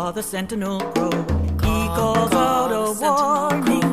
the sentinel crow. He calls out a warning